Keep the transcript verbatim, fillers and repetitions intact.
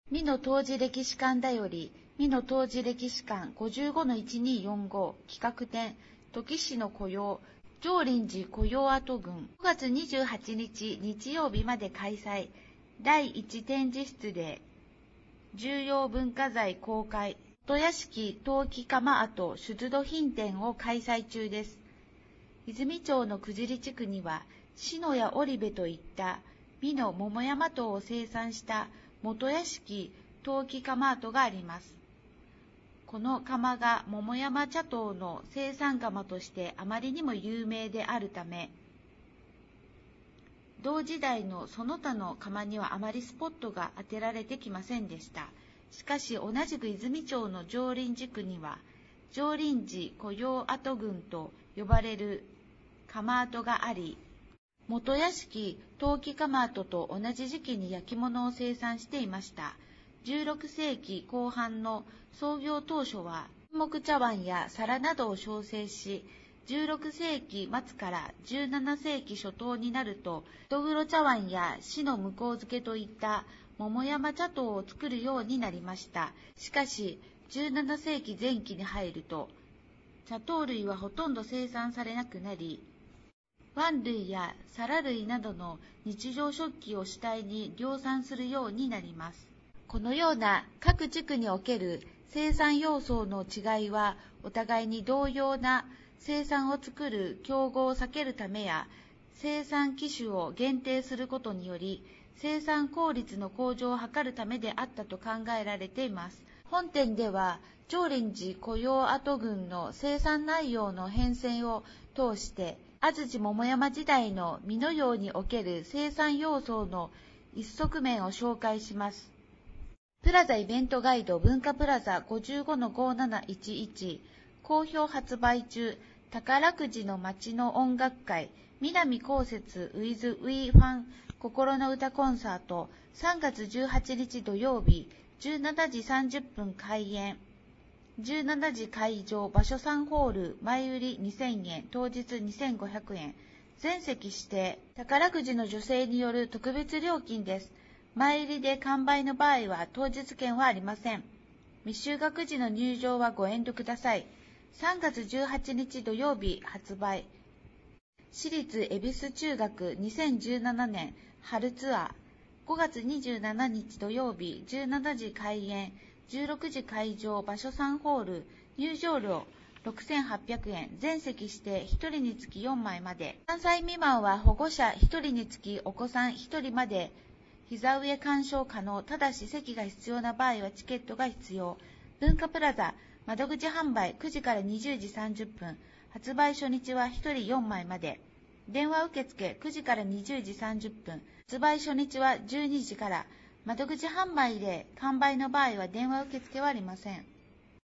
美濃当時歴史館だより、美濃当時歴史館 ごじゅうごのいちにーよんご 企画展、土岐市の雇用、上林寺雇用跡群、ごがつにじゅうはちにち日曜日まで開催、だいいち展示室で、重要文化財公開、元屋敷陶器窯跡出土品展を開催中です。泉町の久尻地区には、篠や織部といった美濃桃山島を生産した元屋敷陶器窯跡があります。この窯が桃山茶島の生産窯としてあまりにも有名であるため、同時代のその他の窯にはあまりスポットが当てられてきませんでした。しかし同じく泉町の上林寺区には、上林寺雇用跡群と呼ばれる窯跡があり、元屋敷陶器窯跡と同じ時期に焼き物を生産していました。じゅうろくせいきこう半の創業当初は、木茶碗や皿などを焼成し、じゅうろくせいきまつからじゅうななせいき初頭になると、糸黒茶碗や死の向こう漬けといった桃山茶糖を作るようになりました。しかし、じゅうななせいきぜんきに入ると、茶糖類はほとんど生産されなくなり、碗類や皿類などの日常食器を主体に量産するようになります。このような各地区における生産要素の違いは、お互いに同様な生産を作る競合を避けるためや、生産機種を限定することにより、生産効率の向上を図るためであったと考えられています。本展では、上林寺雇用跡群の生産内容の変遷を通して、安土桃山時代の美濃窯における生産要素の一側面を紹介します。プラザイベントガイド文化プラザ ごじゅうごのごーなないちいち、好評発売中、宝くじの街の音楽会、南こうせつ with ウィーファン心の歌コンサート、さんがつじゅうはちにち土曜日、じゅうしちじさんじゅっぷん開演、じゅうしちじ会場、場所さんホール、前売りにせんえん、当日にせんごひゃくえん、全席指定、宝くじの助成による特別料金です。前入りで完売の場合は当日券はありません。未就学時の入場はご遠慮ください。さんがつじゅうはちにち土曜日発売。私立恵比寿中学にせんじゅうななねん春ツアー。ごがつにじゅうしちにち土曜日じゅうしちじ開演、じゅうろくじ会場、場所さんホール、入場料ろくせんはっぴゃくえん、全席指定ひとりにつきよんまいまで。さんさい未満は保護者ひとりにつきお子さんひとりまで。膝上鑑賞可能、ただし席が必要な場合はチケットが必要。文化プラザ、窓口販売くじからにじゅうじさんじゅっぷん、発売初日はひとりよんまいまで。電話受付くじからにじゅうじさんじゅっぷん、発売初日はじゅうにじから、窓口販売で完売の場合は電話受付はありません。